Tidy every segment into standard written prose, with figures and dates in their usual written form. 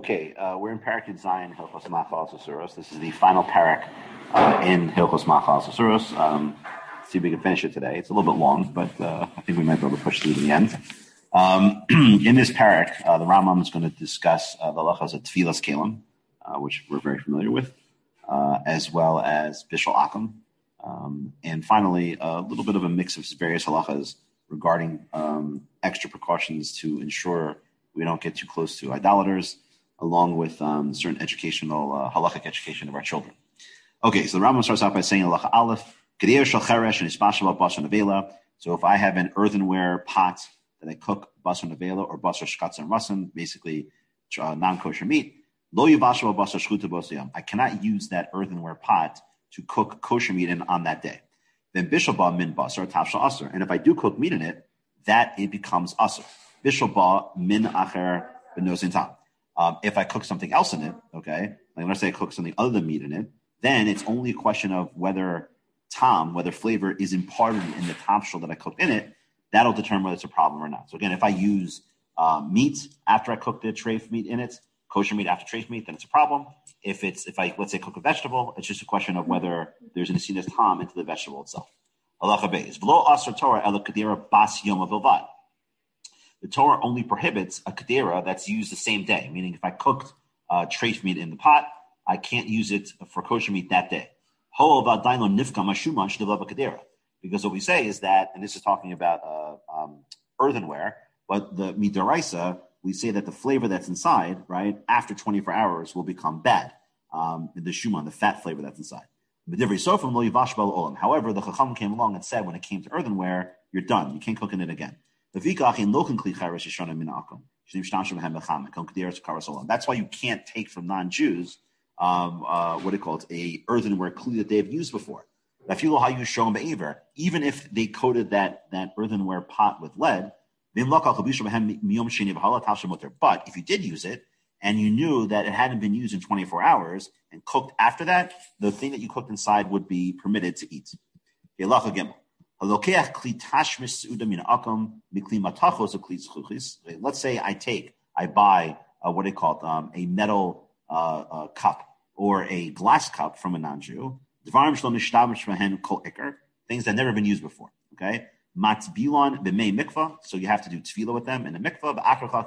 Okay, we're in Parak Zion, Hilchos Machal Asuros. This is the final parak in Hilchos Machal Asuros. See if we can finish it today. It's a little bit long, but I think we might be able to push through to the end. In this parak, the Rambam is going to discuss the halachas of Tfilas Kelim, which we're very familiar with, as well as Bishul Akum, and finally a little bit of a mix of various halachas regarding extra precautions to ensure we don't get too close to idolaters, along with certain educational, halachic education of our children. Okay, so the Rambam starts out by saying, halacha aleph, Kedei shel cheresh and ispashal basar nevela. So if I have an earthenware pot that I cook basar nevela or basar shkatz and rasim, basically non-kosher meat, lo yivashal basar shchuta bosiyam. I cannot use that earthenware pot to cook kosher meat in on that day. Then bishul ba min basar tafshal asur. And if I do cook meat in it, that it becomes asur. Bishul ba min acher b'nosin tam. If I cook something else in it, okay, like let's say I cook something other than meat in it, then it's only a question of whether flavor is imparted in the tafshal that I cooked in it. That'll determine whether it's a problem or not. So again, if I use meat after I cook the treif meat in it, kosher meat after treif meat, then it's a problem. If I let's say cook a vegetable, it's just a question of whether there's an asinas tam into the vegetable itself. Halacha beis v'lo asar Torah ela kedera bas yoma bilvad. The Torah only prohibits a kedera that's used the same day, meaning if I cooked treif meat in the pot, I can't use it for kosher meat that day. Because what we say is that, and this is talking about earthenware, but the midaraisa, we say that the flavor that's inside, right, after 24 hours will become bad. The shuman, the fat flavor that's inside. However, the Chacham came along and said when it came to earthenware, you're done. You can't cook in it again. That's why you can't take from non-Jews a earthenware kli that they've used before. Even if they coated that earthenware pot with lead, but if you did use it and you knew that it hadn't been used in 24 hours and cooked after that, the thing that you cooked inside would be permitted to eat. Let's say I buy a metal cup or a glass cup from a non-Jew, things that never been used before. Okay, matbilon b'mei mikvah, so you have to do tefillah with them in the mikvah.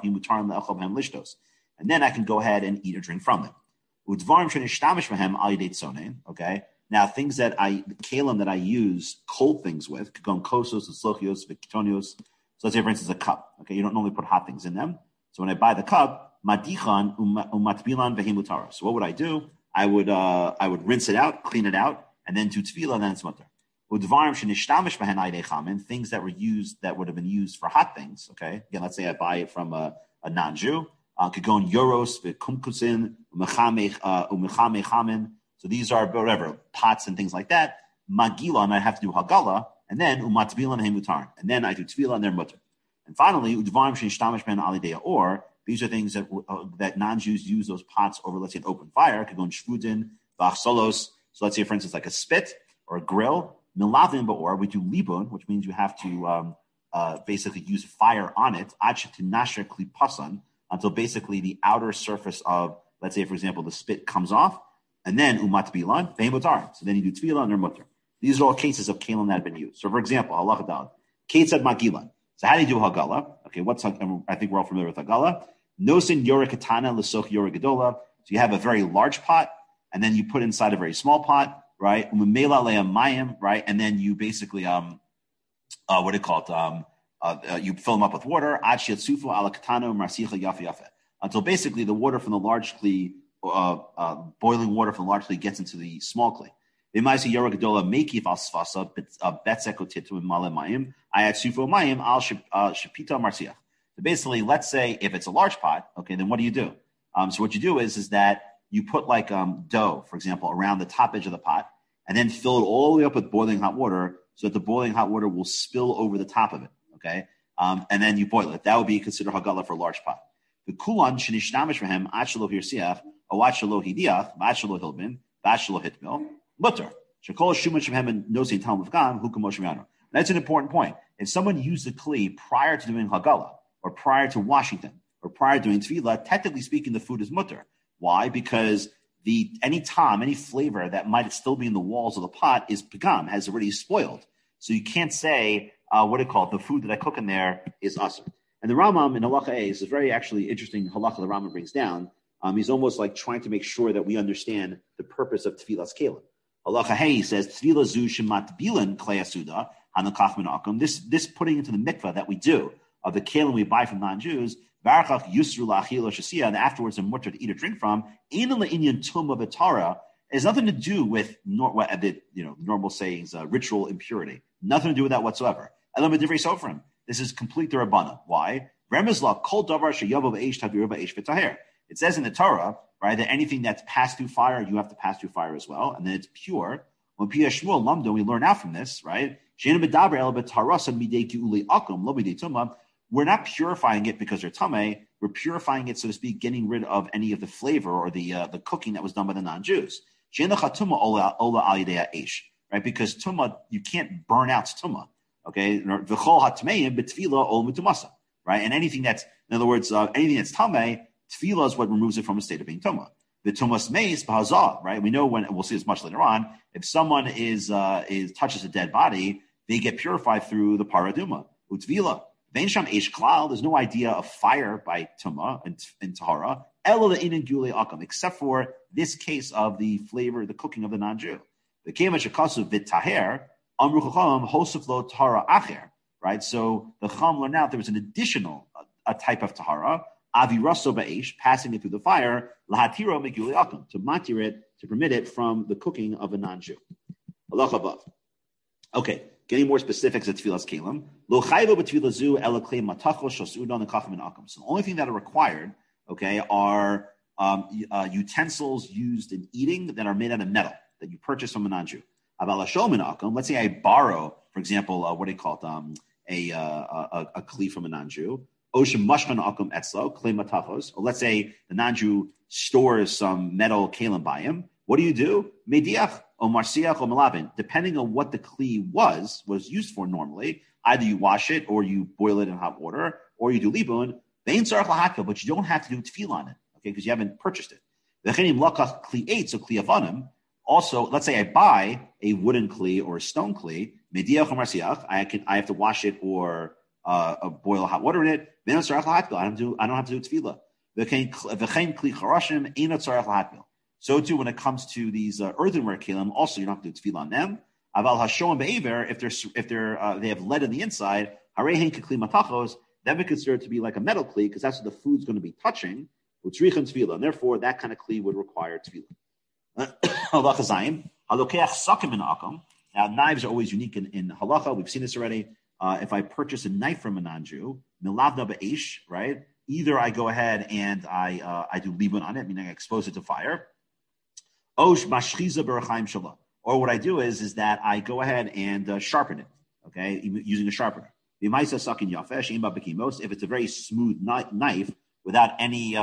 And then I can go ahead and eat or drink from them. Okay. Now, things that kalim that I use cold things with, kosos, slochios, vikitonios. So let's say, for instance, a cup. Okay, you don't normally put hot things in them. So when I buy the cup, madichan umatbilan vehimutara. So what would I do? I would rinse it out, clean it out, and then do tefillah, and then it's mutter. Things that were used that would have been used for hot things. Okay, again, let's say I buy it from a non-Jew. Could go in euros, kumkusin, umechamechamin. So these are whatever pots and things like that. Magila, and I have to do hagala, and then umatbilan hemutar, and then I do tefillah and they're mutter. And finally, udvarim shenishtamesh ben alideya, or these are things that non-Jews use those pots over, let's say, an open fire. Could go in shvudin, vachsolos. So let's say, for instance, like a spit or a grill. Milavin ba'or, we do libun, which means you have to basically use fire on it. Ad shetinasher klipasan, until basically the outer surface of, let's say, for example, the spit comes off. And then umat bilan, ve'imotar. So then you do tefillah and they're mutter. These are all cases of kalim that have been used. So for example, halacha dal, Kate said magilan. So how do you do hagala? Okay, I think we're all familiar with hagala. Nosin yore katana l'soch yore gedola. So you have a very large pot, and then you put inside a very small pot, right? Umemela le'am mayim, right? And then you basically you fill them up with water. Ad she'atzufu ala katana marsicha yafe yafe. Until basically the water from the large kli, boiling water from the large kli gets into the small kli. So basically, let's say if it's a large pot, okay, then what do you do? So what you do is that you put like dough, for example, around the top edge of the pot, and then fill it all the way up with boiling hot water, so that the boiling hot water will spill over the top of it. Okay, and then you boil it. That would be considered hagala for a large pot. The kulan shenishtamesh for achalo hirsiach, awachalo hidiach, achalo hilbin, achalo hitmil. Mutter. That's an important point. If someone used the kli prior to doing hagala, or prior to Washington, or prior to doing tefillah, technically speaking, the food is mutter. Why? Because any flavor that might still be in the walls of the pot is pagam, has already spoiled. So you can't say, the food that I cook in there is asr. And the Rambam in Halacha A is a very actually interesting halacha the Rambam brings down. He's almost like trying to make sure that we understand the purpose of tefillas kelim. Halacha Hey, he says, tefillah zu shemat bilan klei asuda hanakach min akum. This putting into the mikvah that we do of the kelim we buy from non-Jews, barakach yusru la'achil shasiya, and afterwards a mutter to eat or drink from, in the inyan tumah v'tara, has nothing to do with normal sayings, ritual impurity. Nothing to do with that whatsoever. Elam divrei sofrim. This is complete derabbanan. Why? Remezla kol davar sheyavav eish taviru ba'eish v'taher. It says in the Torah, right, that anything that's passed through fire, you have to pass through fire as well, and then it's pure. When Pia Shmuel Lamdo, we learn out from this, right? We're not purifying it because they're tameh. We're purifying it, so to speak, getting rid of any of the flavor or the cooking that was done by the non-Jews. Right? Because tumah, you can't burn out tumah. Okay? Right? And anything that's, in other words, anything that's tameh, tefillah is what removes it from a state of being tumah. The tumas meis b'hazah, right? We know when we'll see this much later on. If someone touches a dead body, they get purified through the paraduma utvila. Vein sham eish klal. There's no idea of fire by tumah and tahara. Elo le'inin gulei akam, except for this case of the flavor, the cooking of the non-Jew. The kema shekasu v'taher amru chacham hosef lo tahara acher. Right. So the chacham learned out there was an additional a type of tahara. Aviraso ba'esh, passing it through the fire, lahatiro meguli akum, to matir it, to permit it from the cooking of a non-Jew. Allah above. Okay, getting more specifics at tefillas kelim. Lo chayvo b'tefillah zu ela klei matachos shosudon nekachim and akum. So the only thing that are required, okay, are utensils used in eating that are made out of metal that you purchase from a non-Jew. Aval hashom and akum. Let's say I borrow, for example, a kli from a non-Jew. Or let's say the non-Jew stores some metal kalim by him. What do? Mediach or marsiach or malabin, depending on what the kli was used for normally. Either you wash it or you boil it in hot water, or you do libun. But you don't have to do tefillah on it, okay, because you haven't purchased it. Also, let's say I buy a wooden kli or a stone kli. Mediach or marsiach, I have to wash it or boil hot water in it. I don't have to do tefillah. So too, when it comes to these earthenware kelim, also you don't have to do tefillah on them. Aval hashom be'aver, if they have lead in the inside, harehin kekli matachos, that would be considered to be like a metal kli because that's what the food's going to be touching. Utzrichan tefillah, and therefore that kind of kli would require tefillah. Halacha zayim halokeach sakim in akam. Now knives are always unique in halacha. We've seen this already. If I purchase a knife from a non-Jew, milavna ba'esh, right? Either I go ahead and I do libun on it, meaning I expose it to fire. Osh mashchiza b'rechaim shala. Or what I do is that I go ahead and sharpen it, okay, using a sharpener. If it's a very smooth knife without any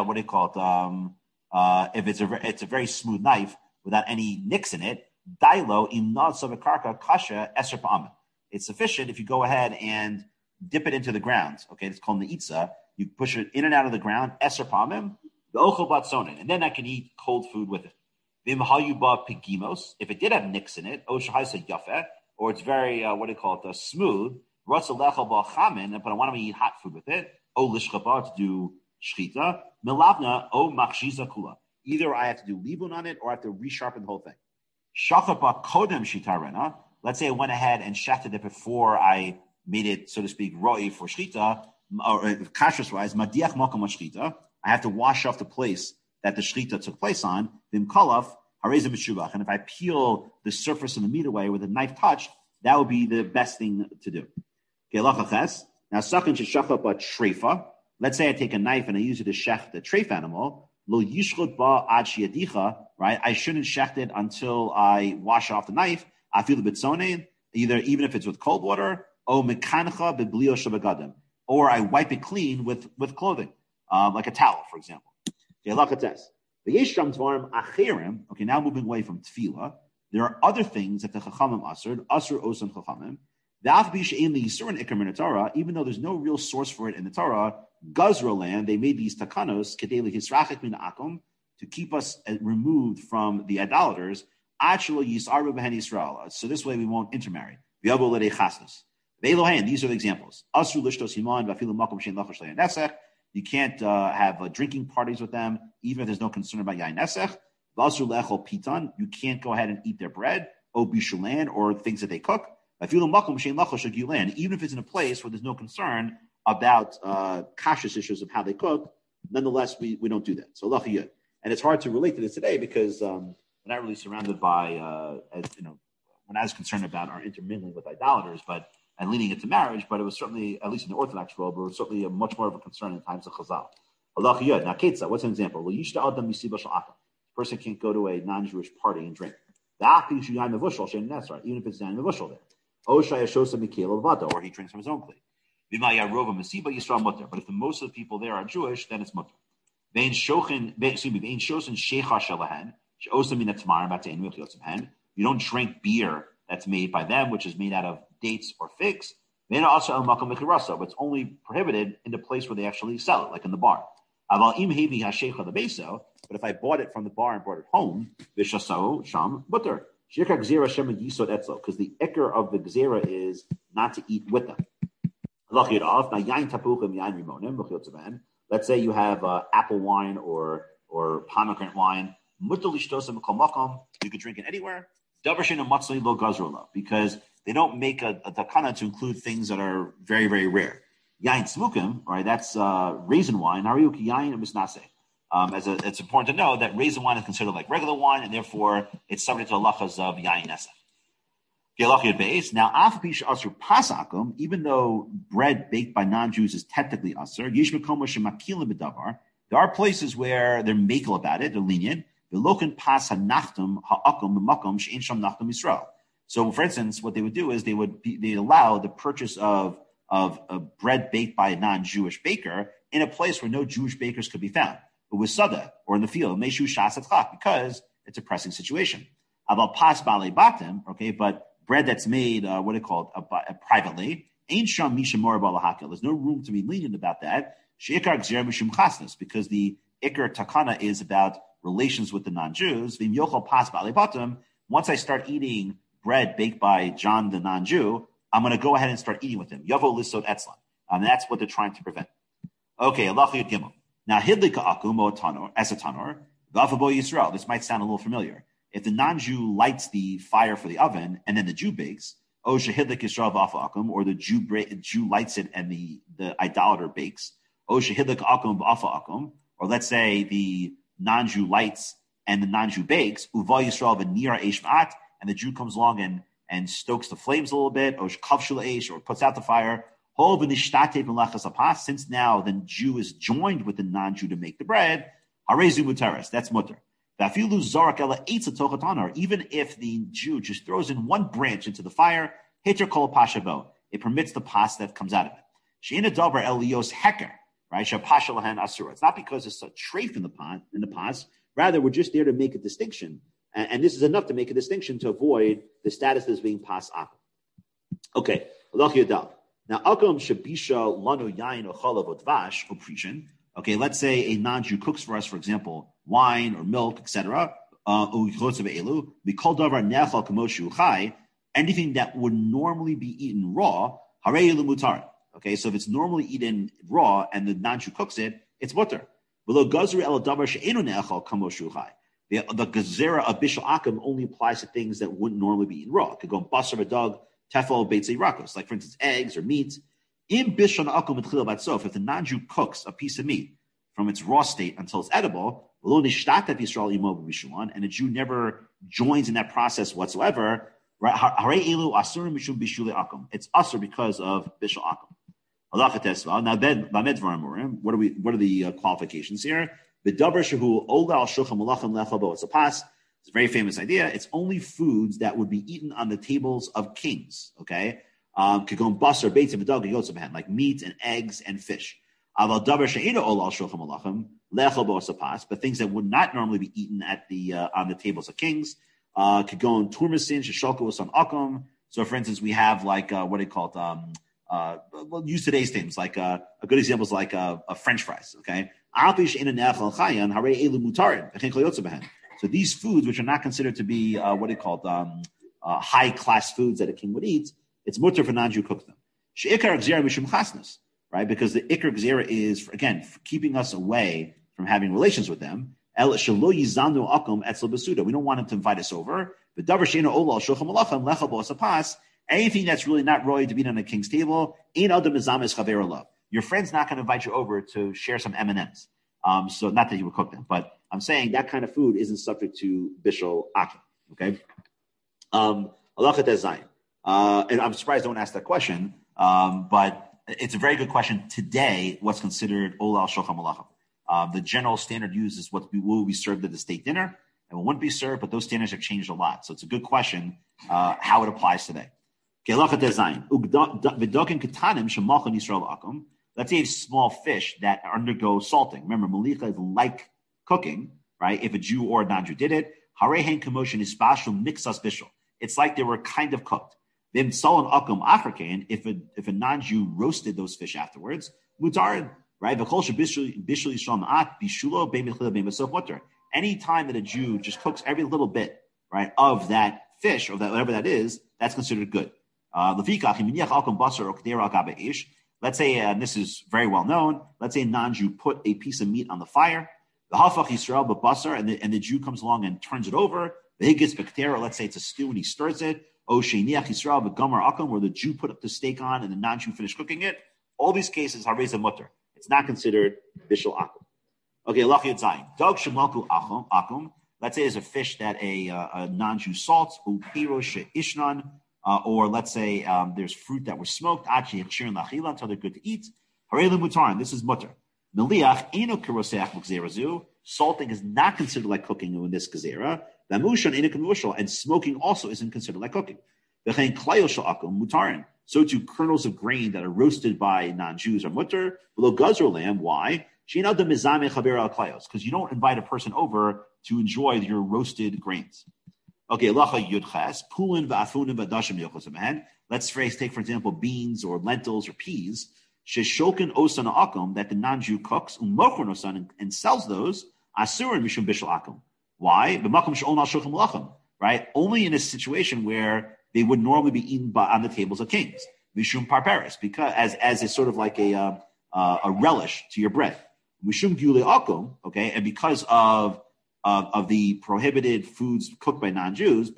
if it's a very smooth knife without any nicks in it, dailo im nad savakarka kasha eser pa'amin. It's sufficient if you go ahead and dip it into the ground. Okay, it's called neitza. You push it in and out of the ground, eser pamim, v'ochel batzonin, and then I can eat cold food with it. V'imhayuba pigimos, if it did have nicks in it, or it's very smooth. Ratzalechel ba'chamin, but I want to eat hot food with it. O lishchaba, to do shchita. Milavna o machshiza kula. Either I have to do libun on it or I have to resharpen the whole thing. Shachar ba kodem shitarena. Let's say I went ahead and shafted it before I made it, so to speak, roi for shchita, or kashrus-wise, madiach makom shchita. I have to wash off the place that the shchita took place on. Vim kalaf harezim b'shubach. And if I peel the surface of the meat away with a knife touched, that would be the best thing to do. Okay, lachaches. Now, sakin sheshachap a treifa. Let's say I take a knife and I use it to shech the treif animal. Lo yishchot ba ad shiadicha. Right? I shouldn't shech it until I wash off the knife. I feel the bitzonein, even if it's with cold water, or mekancha beblio shabagadim, or I wipe it clean with clothing, like a towel, for example. Okay, lakates. Okay, now moving away from tefillah, there are other things that the chachamim asur osan chachamim. Even though there's no real source for it in the Torah, Gazra land, they made these takanos to keep us removed from the idolaters. So this way we won't intermarry. These are the examples. You can't have drinking parties with them, even if there's no concern about yain nesech. You can't go ahead and eat their bread, or things that they cook. Even if it's in a place where there's no concern about kashrus issues of how they cook, nonetheless, we don't do that. So lachiyud. And it's hard to relate to this today because we're not really surrounded by, we're not as concerned about our intermingling with idolaters, and leading it to marriage, but it was certainly, at least in the Orthodox world, but it was certainly a much more of a concern in times of Chazal. Allah Yud. Now, Ketzah, what's an example? Well, a person can't go to a non-Jewish party and drink. Even if it's yain mevushal there. Or he drinks from his own clay. But if the most of the people there are Jewish, then it's mutter. You don't drink beer that's made by them, which is made out of dates or figs. But it's only prohibited in the place where they actually sell it, like in the bar. But if I bought it from the bar and brought it home, because the ikr of the gzera is not to eat with them. Let's say you have apple wine or pomegranate wine. You could drink it anywhere. Because they don't make a takana to include things that are very, very rare. Yain smukim, right? That's raisin wine. It's important to know that raisin wine is considered like regular wine, and therefore it's subject to halachas of yain nesach. Now, pasakum, even though bread baked by non-Jews is technically asur, there are places where they're makel about it, they're lenient. So, for instance, what they would do is they allow the purchase of bread baked by a non-Jewish baker in a place where no Jewish bakers could be found, but with sada or in the field, because it's a pressing situation. But bread that's made, privately, there's no room to be lenient about that. Because the ikar takana is about relations with the non-Jews. Once I start eating bread baked by John the non-Jew, I'm going to go ahead and start eating with him. Yavo lisod etzlan. That's what they're trying to prevent. Okay, Allah Gimel. Now, hidlika akum as a tanor, v'afabo Yisrael. This might sound a little familiar. If the non-Jew lights the fire for the oven and then the Jew bakes, o shehidlik Yisrael v'afa akum, or the Jew lights it and the idolater bakes, o shehidlik akum v'afa akum, or let's say the non-Jew lights and the non-Jew bakes, uva Yisrael v'nira eish ma'at, and the Jew comes along and stokes the flames a little bit, or kavshul eish, or puts out the fire. Since now the Jew is joined with the non-Jew to make the bread, harezu mutaris, that's mutter. Even if the Jew just throws in one branch into the fire, hitcher kol pashabo, it permits the pas that comes out of it. She'ina davar elios heker, right? Shapasha lahen asura. It's not because it's a treif in the pas. Rather, we're just there to make a distinction, and this is enough to make a distinction to avoid the status as being pas akum. Okay, now akum shabisha lanu yain or chalav or dvash or prishin. Okay, let's say a non-Jew cooks for us, for example, wine or milk, etc. Anything that would normally be eaten raw, okay, so if it's normally eaten raw and the non-Jew cooks it, it's mutter. The gezerah of bishul akum only applies to things that wouldn't normally be eaten raw. It could go basar v'dog, tefel, beitzei rakos, like for instance eggs or meat. If the non-Jew cooks a piece of meat from its raw state until it's edible, and the Jew never joins in that process whatsoever, it's asur because of bishul akum. Now, what are the qualifications here? It's a very famous idea. It's only foods that would be eaten on the tables of kings. Okay. Like meat and eggs and fish. But things that would not normally be eaten at the on the tables of kings, So, for instance, we have like what do you call it? We'll use today's things. Like a good example is like French fries. Okay, so these foods, which are not considered to be what do you call it? High class foods that a king would eat, it's mutter for non-Jew cook them. Right? Because the ikar gzera is, again, for keeping us away from having relations with them. We don't want him to invite us over. Anything that's really not roy to be on a king's table, your friend's not going to invite you over to share some M&Ms. So not that he would cook them, but I'm saying that kind of food isn't subject to bishul akim. Okay? Alachat Zayin. And I'm surprised no one asked that question, but it's a very good question. Today, what's considered Ola al Shulchan Malachim? The general standard used is what will be served at the state dinner and what wouldn't be served, but those standards have changed a lot. So it's a good question how it applies today. Let's say a small fish that undergo salting. Remember, malicha is like cooking, right? If a Jew or a non-Jew did it, harehen commotion is spashul mixas bishul. It's like they were kind of cooked. Then salan akum acharkain, if a non-Jew roasted those fish afterwards, mutarin, right? Any time that a Jew just cooks every little bit, right, of that fish or that whatever that is, that's considered good. Let's say, and this is very well known, let's say a non-Jew put a piece of meat on the fire, the hafach Yisrael b'basar, and the Jew comes along and turns it over. The higis b'ktera, let's say it's a stew and he stirs it. O sheiniach Yisrael b'gamar akum, where the Jew put up the steak on and the non-Jew finished cooking it. All these cases are hareza mutter. It's not considered bishul akum. Okay, lachiyat zayin. Dog shemalku akum. Let's say there's a fish that a non-Jew salts. Upiro she'ishnan. Or let's say there's fruit that was smoked, until they're good to eat. This is mutter. Salting is not considered like cooking in this gezerah. And smoking also isn't considered like cooking. So too, kernels of grain that are roasted by non-Jews are mutter. Below gazro lamb, why? Because you don't invite a person over to enjoy your roasted grains. Okay, lacha yudches, pulin va'afunim va'dashim yochos. Let's take, for example, beans or lentils or peas. Sheshokin osan akum, that the non-Jew cooks, umochron osan, and sells those, asurin mishum bishul akum. Why? B'makom she'on al shulchan malachim, right? Only in a situation where they would normally be eaten on the tables of kings. Mishum parperis, because as it's sort of like a relish to your bread. Mishum gule akum, okay, and because of the prohibited foods cooked by non-Jews,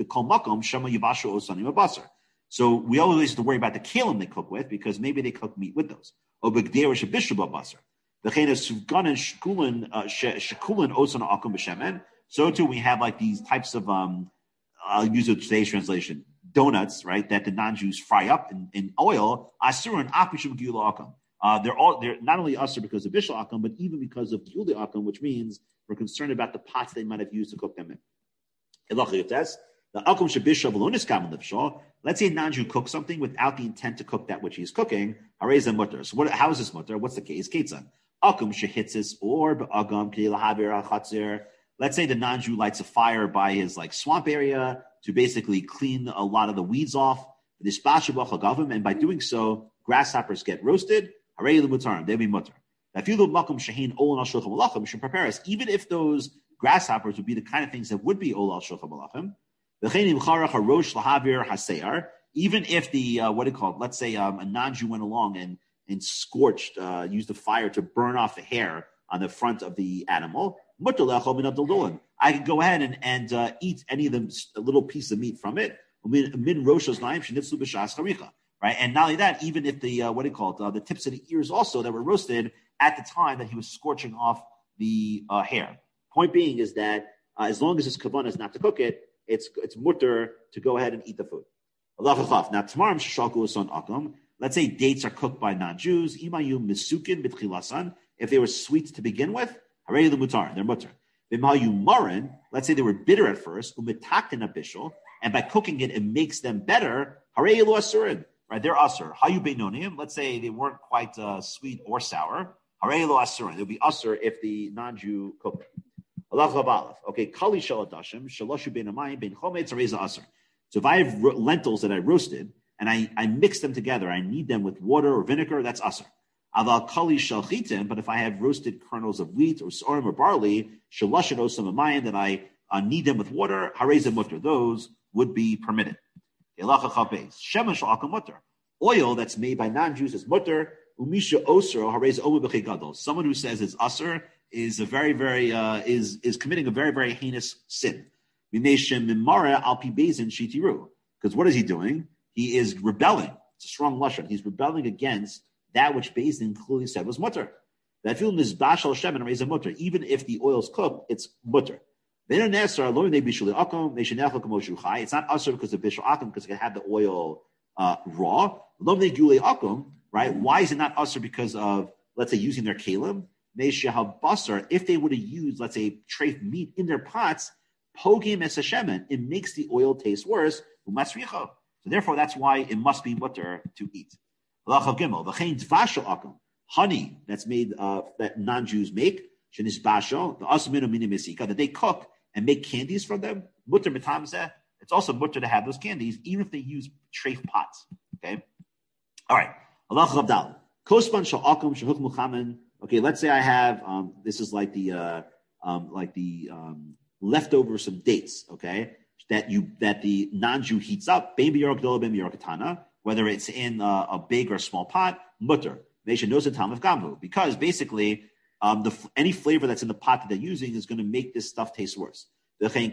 so we always have to worry about the kalim they cook with, because maybe they cook meat with those. So too, we have like these types of, I'll use a today's translation, donuts, right, that the non-Jews fry up in oil. They're not only usher because of bishul akum, but even because of gilui akum, which means we're concerned about the pots they might have used to cook them in. Let's say a non-Jew cooks something without the intent to cook that which he's cooking. So how is this mutter? What's the case? Let's say the non-Jew lights a fire by his like swamp area to basically clean a lot of the weeds off. And by doing so, grasshoppers get roasted. They'll be mutter. Even if those grasshoppers would be the kind of things that would be ol al shulchan malachim, even if the let's say a non-Jew went along and scorched, used the fire to burn off the hair on the front of the animal, I could go ahead and eat any of the little piece of meat from it. Right, and not only that, even if the the tips of the ears also that were roasted at the time that he was scorching off the hair. Point being is that as long as his kavanah is not to cook it, it's mutter to go ahead and eat the food. Now tomorrow, let's say dates are cooked by non-Jews. If they were sweet to begin with, they're mutter. Let's say they were bitter at first, and by cooking it, it makes them better. Right, they're asur. Hayu beinonim. Let's say they weren't quite sweet or sour. Harei lo asurin. They'll be asur if the non-Jew cooked them. Okay, kali shaladashim shaloshu beinamayim bein chometz harei asur. So if I have lentils that I roasted and I mix them together, I knead them with water or vinegar, that's aser. Aval kali shalchitim, but if I have roasted kernels of wheat or sorim or barley, shalashin osam amayim, that I knead them with water, harezim mutter, those would be permitted. Oil that's made by non-Jews is mutter. Umisha osro harez omer b'chigadol. Someone who says it's aser is a very, very is committing a very, very heinous sin. Because what is he doing? He is rebelling. It's a strong lashon. He's rebelling against that which Beis Din clearly said was mutter. Even if the oil is cooked, it's mutter. It's not asur because of bishul akum, because it can have the oil raw. Right? Why is it not asur because of, let's say, using their kalim? If they would have used, let's say, treif meat in their pots, pogim es hashemen, it makes the oil taste worse. So therefore, that's why it must be mutter to eat. Honey that's made that non-Jews make, that they cook and make candies from them. Mutter mitamzeh. It's also mutter to have those candies, even if they use treif pots. Okay. All right. Okay, let's say I have this is like the leftover some dates, okay, that the non-Jew heats up, whether it's in a big or small pot, mutter. Because basically any flavor that's in the pot that they're using is going to make this stuff taste worse. Okay,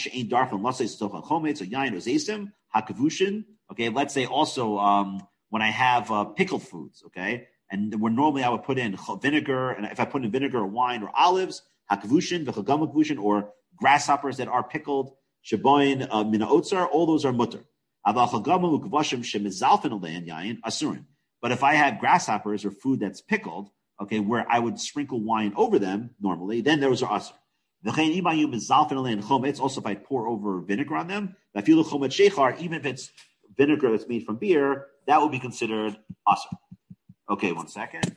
let's say also when I have pickled foods, okay, and where normally I would put in vinegar, and if I put in vinegar or wine or olives, or grasshoppers that are pickled, shaboin, mina otzar, all those are mutter. But if I have grasshoppers or food that's pickled, okay, where I would sprinkle wine over them normally, then those are asur. Also, if I pour over vinegar on them, even if it's vinegar that's made from beer, that would be considered asur. Okay, 1 second.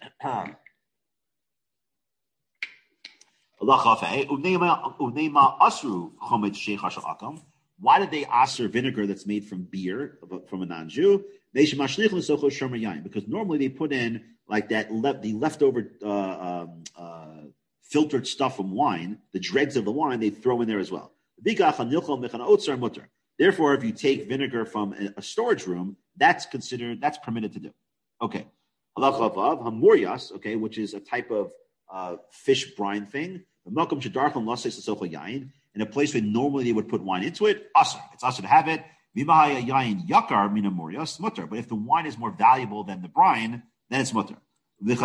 Why did they asur vinegar that's made from beer, from a non-Jew? Because normally they put in like that the leftover filtered stuff from wine, the dregs of the wine, they throw in there as well. Therefore, if you take vinegar from a storage room, that's permitted to do. Okay. Hamurias, okay, which is a type of fish brine thing. In a place where normally they would put wine into it, asur. It's asur to have it. But if the wine is more valuable than the brine, then it's mutter. This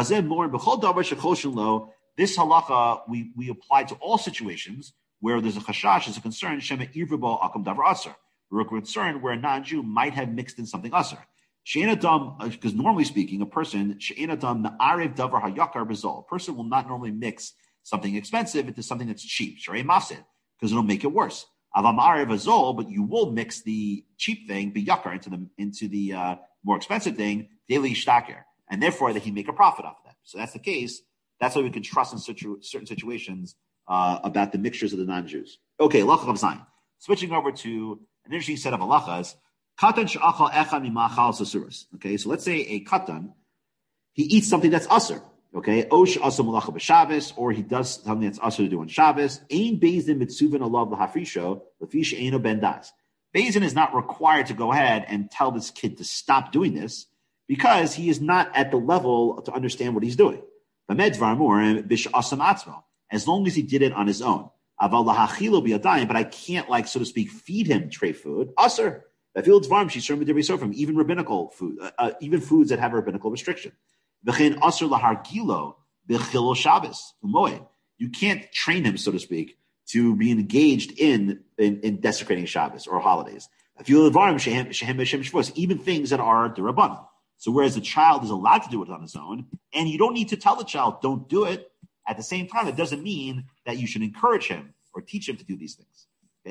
halacha we apply to all situations where there's a chashash, there's a concern, we're concerned where a non-Jew might have mixed in something asur. Because normally speaking, a person will not normally mix something expensive into something that's cheap, because it'll make it worse. But you will mix the cheap thing, biyakar, into the more expensive thing, daily shtaker, and therefore that he make a profit off of that. So that's the case. That's why we can trust in certain situations about the mixtures of the non-Jews. Okay, halacha of zayin. Switching over to an interesting set of halachas. Katan she'achal echad mimachal sasuras. Okay, so let's say a katan, he eats something that's asur. Okay, osh asur malacha b'Shabbos, or he does something that's asur to do on Shabbos. Ein Beis Din mitzuvin alav l'hafrisho l'fish eino ben das. Beis Din is not required to go ahead and tell this kid to stop doing this because he is not at the level to understand what he's doing. As long as he did it on his own. But I can't, like, so to speak, feed him tray food. Asur. Even rabbinical food, even foods that have a rabbinical restriction. You can't train him, so to speak, to be engaged in desecrating Shabbos or holidays. Even things that are derabbanan. So whereas the child is allowed to do it on his own, and you don't need to tell the child, don't do it, at the same time, it doesn't mean that you should encourage him or teach him to do these things.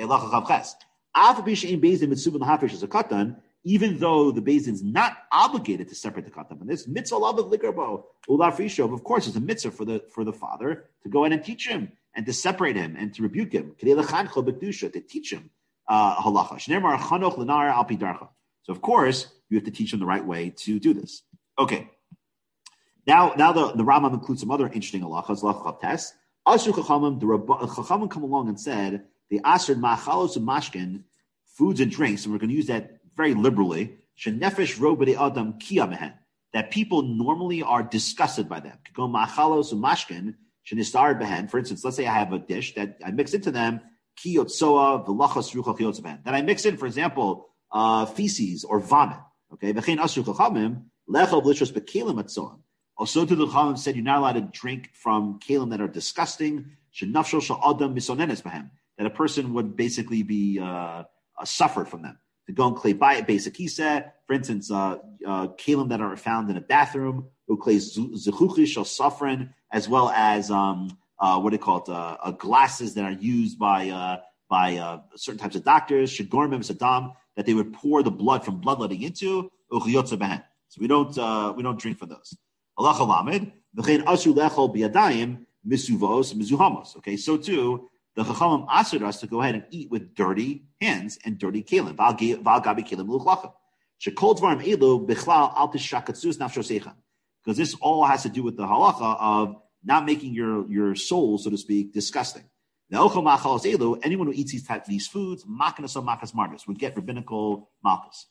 Even though the Beis Din is not obligated to separate the katan from this, mitzvah of likarbo ulafrisho. Of course, it's a mitzvah for the father to go in and teach him and to separate him and to rebuke him, to teach him halacha. Shneimar chanoch lenar al pi darcha. So of course you have to teach them the right way to do this. Okay. Now the Rambam includes some other interesting halachas. Halacha tes. Asur chachamim. The chachamim come along and said they asred ma'achalos and mashkin, foods and drinks, and we're going to use that very liberally. Shenefesh ro b'nei adam kiyah mehen. That people normally are disgusted by them. Go ma'achalos and mashkin shenistar behen. For instance, let's say I have a dish that I mix into them kiyotzoa v'lachas rucha kiyotz behen. That I mix in, for example, feces or vomit. Okay, v'chein asur chachamim lechol b'lishos bekelim atzoam. Also, to the Chachamim said you're not allowed to drink from kelim that are disgusting. Shenafshol shel adam misonenes b'hem. That a person would basically be suffered from them. To go and clay basic kisa, for instance, kelim that are found in a bathroom, or clay zechuchi shel safran, as well as glasses that are used by certain types of doctors, shegormim sadam, that they would pour the blood from bloodletting into. So we don't drink for those. Halacha lamed, v'chein asu lechol biyadayim misuvos mizuhamos. Okay, so too the Chachamim asked us to go ahead and eat with dirty hands and dirty kelim. Val gabi kelim luchlachem. Shekol dvarim elu bichlal al tishakatzus nafshosechem. Because this all has to do with the halacha of not making your soul, so to speak, disgusting. Anyone who eats these foods, makas margas, would get rabbinical malchus.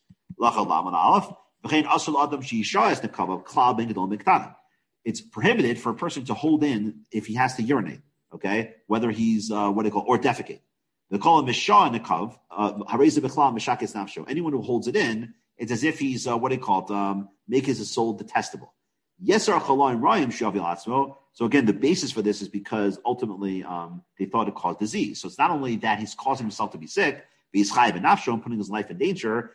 It's prohibited for a person to hold in if he has to urinate. Okay, whether he's or defecate. They call him mishah in the kav. Anyone who holds it in, it's as if he's make his soul detestable. So again, the basis for this is because ultimately they thought it caused disease. So it's not only that he's causing himself to be sick, but he's putting his life in danger.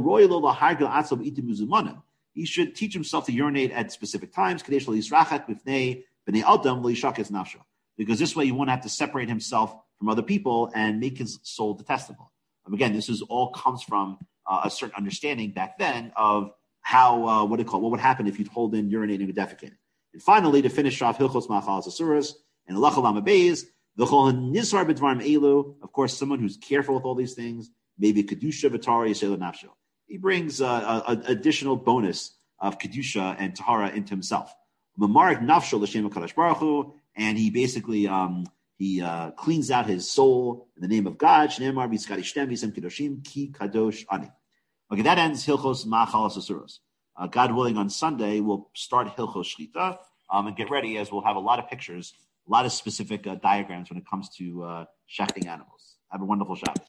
He should teach himself to urinate at specific times, because this way he won't have to separate himself from other people and make his soul detestable. Again, this is all comes from a certain understanding back then of how what would happen if you'd hold in urinating or defecating. And finally, to finish off Hilchos Ma'achalos Asuros and Halacha Lamed Beis, v'chol nizar b'dvarim elu. Of course, someone who's careful with all these things, maybe kedusha v'tara yiselo nafsho. He brings an additional bonus of kedusha and tahara into himself. Mamarik nafsho l'shem HaKadosh Baruch Hu, and he basically cleans out his soul in the name of God. Shneimar b'tzkari shtem v'isem kedoshim ki kadosh ani. Okay, that ends Hilchos Ma'achalos Asuros. God willing, on Sunday, we'll start Hilchos Shchita and get ready, as we'll have a lot of pictures, a lot of specific diagrams when it comes to shechting animals. Have a wonderful Shabbat.